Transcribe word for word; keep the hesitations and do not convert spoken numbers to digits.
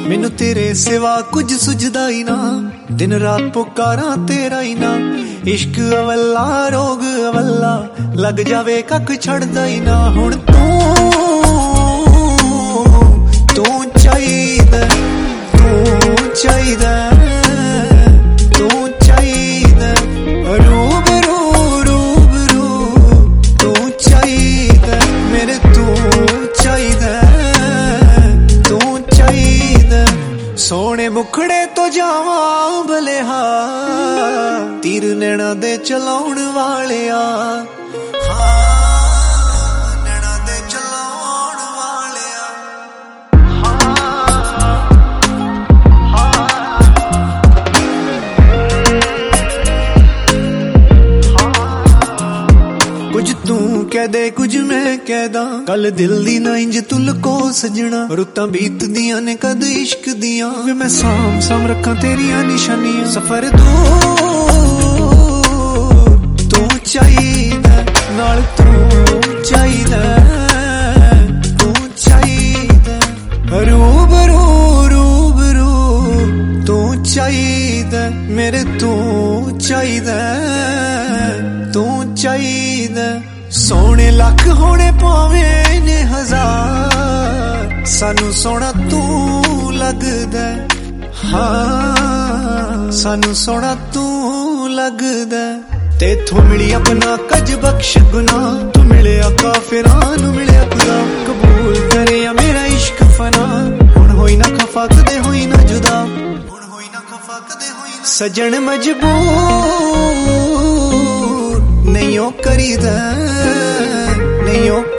मैनू तेरे सिवा कुछ सुझदा ही ना, दिन रात पुकारा तेरा ही ना। इश्क अवला रोग अवला, लग जावे कख छड़दा ही ना। हुण तू तू चाहीदा, तू चाहीदा, तू चाहीदा, रूबरू रूबरू तू चाहीदा मेरे, तू चाहीदा, तू चाहीदा। सोने मुखड़े तो जावा भलेहा, तीर नैना दे चलाउण वालिया। कुछ तू कह दे कुछ मैं कह दा, कल दिल दी ना इंज तुल को सजना। रुतां बीत दियां ने कद इश्क दियां, वे मैं साम साम रखा तेरियां निशानियां। सफर दूर तू चाहीदा, नाल तू चाहीदा, तू चाहीदा, रूबरू रूबरू तू चाहीदा मेरे, तू चाहीदा, तू चाहीदा। सोने लख होने पावे ने हजार, सानू सोना तू लगदा। हाँ सानू सोना तू लगदा। तेथों मिली अपना कज बख्श गुना, तू मिले काफिरां नू मिले खुदा। कबूल करे या मेरा इश्क फना, हुण होई ना खफा कदे होई ना जुदा, हुण होई ना खफा कदे होई ना। सजन मजबूर नहीं ओ करीदा, नहीं ओ